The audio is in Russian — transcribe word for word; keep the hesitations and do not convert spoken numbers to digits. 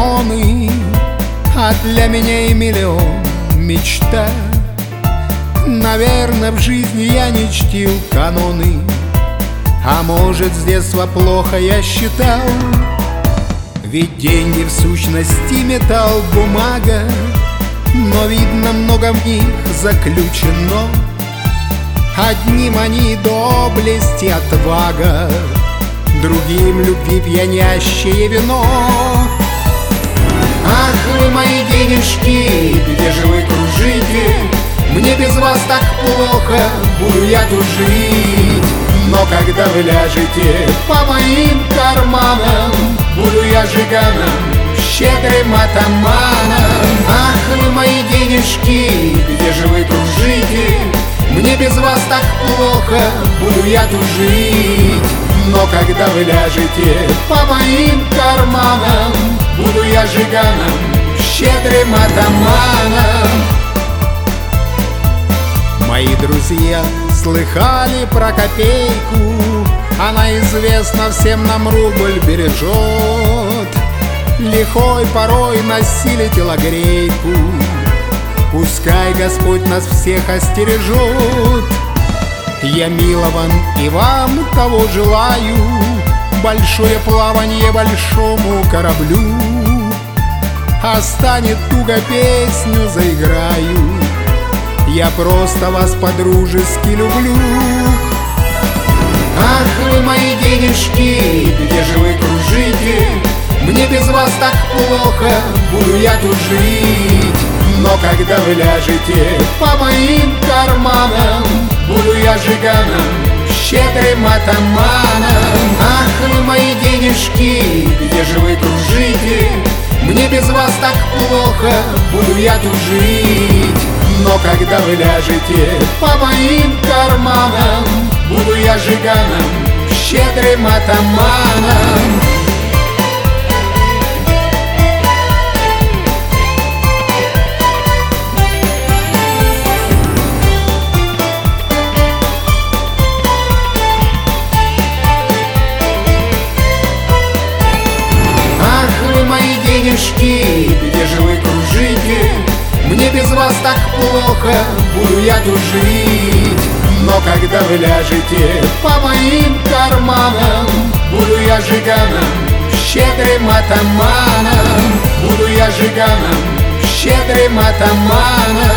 гормоны, а для меня и миллион мечта. Наверное, в жизни я не чтил каноны, а может, с детства плохо я считал. Ведь деньги в сущности металл, бумага, но видно, много в них заключено. Одним они доблесть и отвага, другим любви пьянящее вино. Ах, вы мои денежки, где же вы кружите? Мне без вас так плохо, буду я тужить. Но когда вы ляжете по моим карманам, буду я жиганом, щедрым атаманом. Ах, вы мои денежки, где же вы кружите? Мне без вас так плохо, буду я тужить. Но когда вы ляжете по моим карманам, буду я жиганом, щедрым атаманом. Мои друзья слыхали про копейку, она известна всем, нам рубль бережет. Лихой порой носили телогрейку, пускай Господь нас всех остережет. Я милован и вам того желаю, большое плаванье большому кораблю. А станет туго, песню заиграю, я просто вас по-дружески люблю. Ах, вы мои денежки, где же вы кружите? Мне без вас так плохо, буду я тужить. Но когда вы ляжете по моим карманам, буду я жиганом, щедрым атаманом. Ах, вы мои денежки, где же вы кружите? Мне без вас так плохо, буду я тужить. Но когда вы ляжете по моим карманам, буду я жиганом, щедрым атаманом. Ах, вы мои денежки, где же вы кружите? Мне без вас так плохо, буду я тужить. Но когда вы ляжете по моим карманам, буду я жиганом, щедрым атаманом. Буду я жиганом, щедрым атаманом.